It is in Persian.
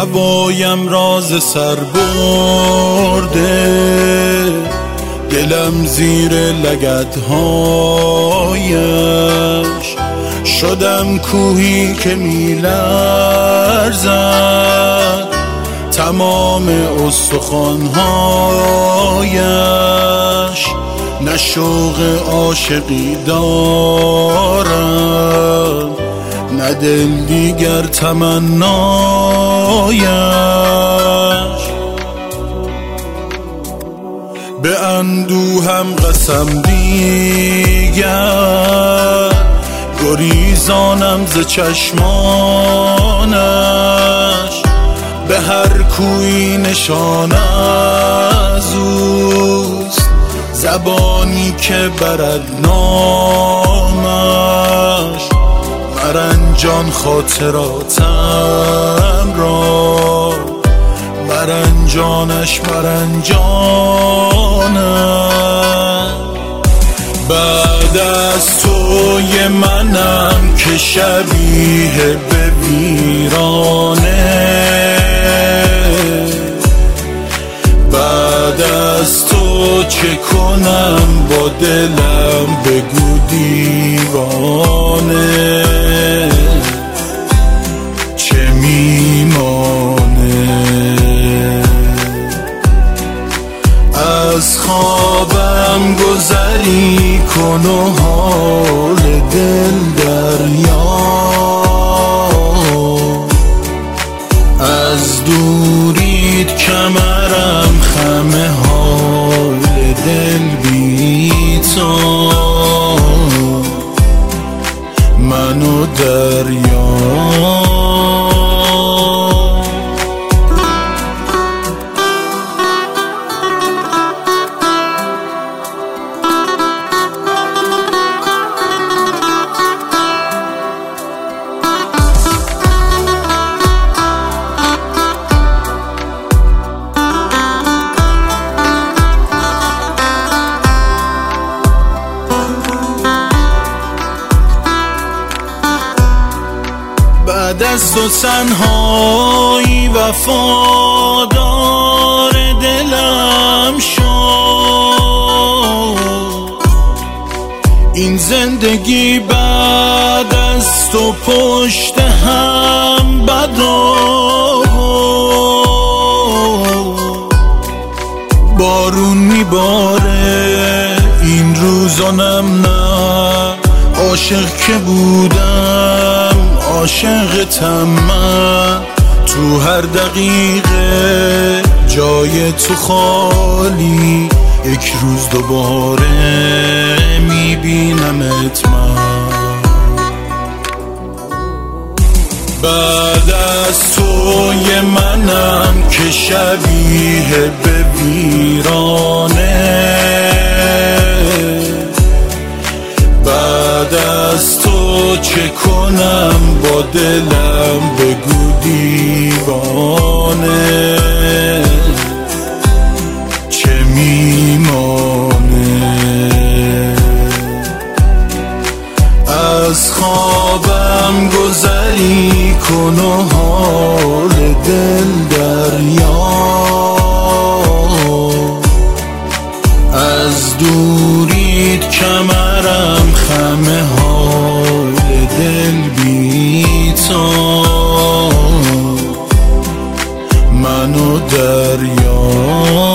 هوایم راز سر برده، دلم زیر لگدهایش، شدم کوهی که میلرزد تمام استخوانهایش. نه شوق عاشقی دارم، نه دل دیگر تمنایش. به اندوهم قسم دیگر، گریزانم ز چشمانش. به هر کوی نشان از اوست، زبانی که برد نامش. مرنجان خاطراتم را، مرنجانش مرنجانم. بعد از توی منم که شبیه به ویرانه، بعد از تو چه کنم با دلم بگو دیوانه. چه میمانه از خوابم گذری کن و حال دل دریا. از دورید کمرم خم حال دل بی تو، من و دریا. بعد از تو تنهایی وفادار دلم شد. این زندگی بعد از تو پشت هم بد و بارون میباره این روزانم. نه عاشق که بودم عاشقتم من، تو هر دقیقه جای تو خالی. یک روز دوباره میبینمت من. بعد از توی منم که شبیه به ویرانه، بعد از تو چه کنم با دلم بگو دیوانه. چه میمانه از خوابم گذری کن و حال دل دریا. از دورید کمرم خم حال دل بی تو، من و دریا.